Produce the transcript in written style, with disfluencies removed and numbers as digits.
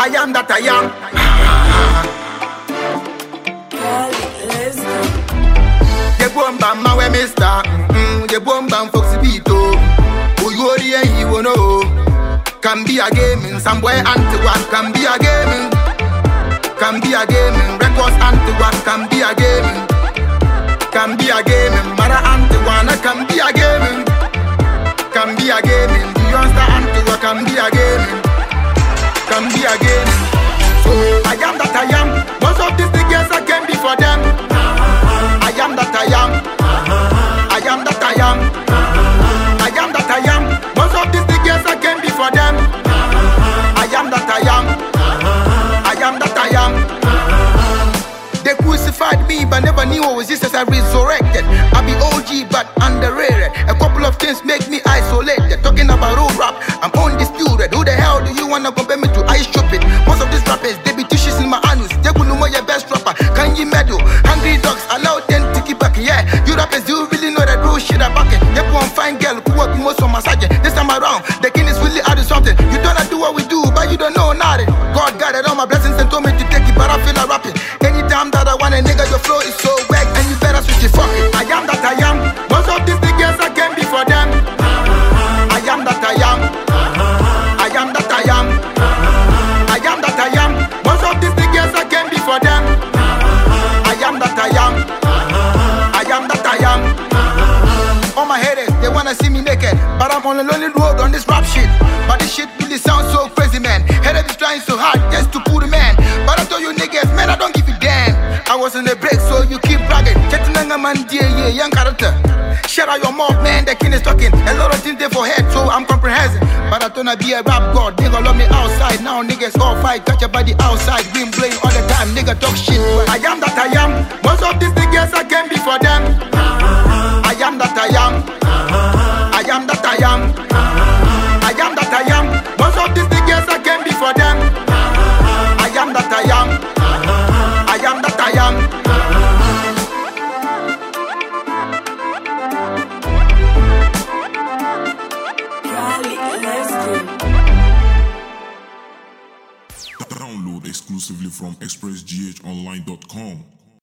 I am that I am. The bomba mawe mister. The bomba foxy beato. Who you already and you know. Can be a gaming. Some boy anti-one can be a gaming. Can be a gaming. Records anti-one can be a gaming. Can be a gaming. Mara anti-one can be a gaming. Can be a gaming. Beyonce anti-one can be a gaming. Can be a gaming. So I am that I am. Most of these niggas I can be for them. I am that I am. I am that I am. I am that I am. Most of these niggas I can be for them. I am that I am. I am that I am. They crucified me but never knew I was Jesus. I resurrected. I be OG but underrated. A couple of things make me isolated. Talking about old rap, I'm undisputed. Who the hell do you wanna compare me to? I stupid. Most of these rappers, they be tissues in my anus. They will know your best rapper. Can you medal? Hungry dogs, allow them to keep back. Yeah, you rappers, you really know that real shit about it. They one fine girl who work most on my sergeant. This time around, the king is really out of something. You don't do what we do, but you don't know nothing. God guided all my blessings and told me to take it, but I feel like rapping. Anytime that I want a nigga, your flow is so whack, and you better switch it. Fuck it. I am that I am. Most of these niggas I can be for them. I am that I am. I am that I am. I am that I am. Most of these niggas I can be for them. I am that I am. I am that I am. All my haters, they wanna see me naked, but I'm on a lonely road on this rap shit. But this shit really sounds so crazy, man. Haters is trying so hard just to pull the man. But I told you niggas, man, I don't give a damn. I was in the break, so you keep bragging. Chetinanga man, yeah, young character. Shut out your mouth, man, the king is talking. A lot of things there for head, so I'm comprehending. But I don't be a rap god, nigga love me outside. Now niggas all fight, catch your body outside. Wind blowing all the time, nigga talk shit. But I am that I am. Most of these niggas I can be for them. I am that I am. I am that I am. I am that I am. Most of these niggas I can be for them. I am that I am. I am that I am. Download exclusively from expressghonline.com.